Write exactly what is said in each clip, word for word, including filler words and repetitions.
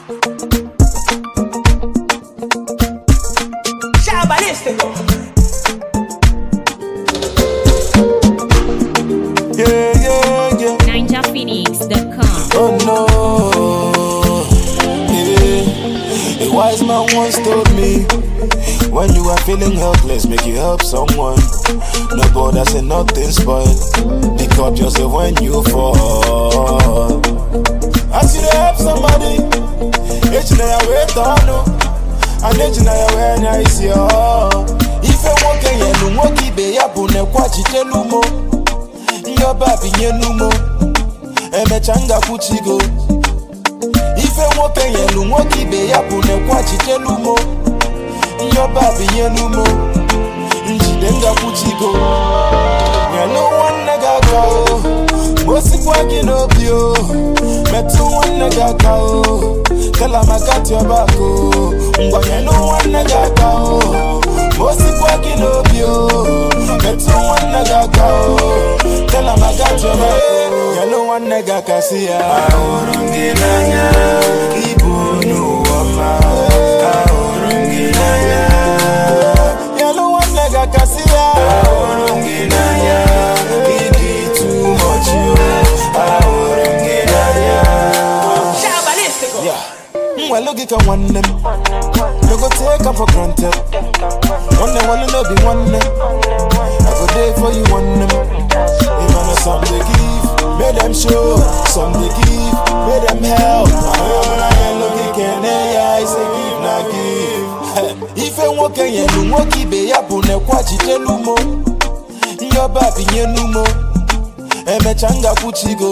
Shabalistico. Yeah, yeah, yeah. ninja phoenix dot com. Oh no. Yeah. A wise man once told me, when you are feeling helpless, make you help someone. No borders and nothing spoiled. Pick up yourself when you fall. As you help somebody, each day I wait on. And each day I wear nice yo. If you walk in you no walk be up on a quachi telumo. Your baby yenumo. Eme changa kuchigo. If you walk in you no walk be up on a quachi telumo. Your baby yenumo. Njidenga kuchigo. Yellow one nega kao. Mosi kwa kinobio. Metu one nega kao. Tell him I got your back, oh. Ngwanya no one nega kao. Mosi kwa kinobio. Metu one nega kao. Tell him I got your back, oh. Yellow one nega kasia. Aurunginanya. Ibu no wama. Aurunginanya. Yellow one nega kasia. Aurunginanya. Idi too much you. Aurunginanya. Yeah. Well, look at one them. You go take up for granted. One them wanna know be one them. I go there for you one them. Even if some they give, make them show. Some they give, make them help. I am looking at I say give na give. If you walk in you walk be up on a quachi telumo. Your baby yenumo. Eme changa kuchigo.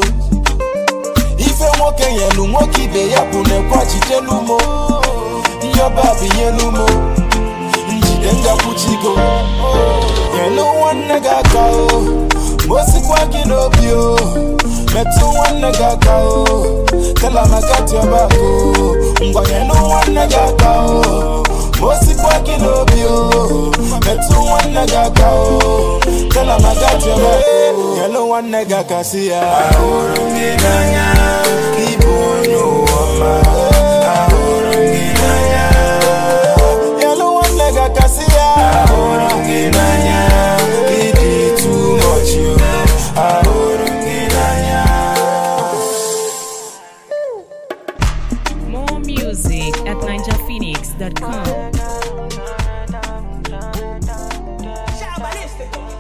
If you walk in you walk be up on a quachi telumo. Your baby yenumo. Njidenga kuchigo. Yellow one nega kao. Mosi kwa kinobio. Metu one nega kao. Tell him I got your back, oh. Ngwanya no one nega kao. Mosi kwa kinobio. Metu one nega kao. Tell him I got your back, oh. Yellow one nega kasia. Aurunginanya. Ibu no wama. Aurunginanya. Yellow one nega kasia. Aurunginanya. Idi too much you. Aurunginanya. More music at ninja phoenix dot com. Shabalistico.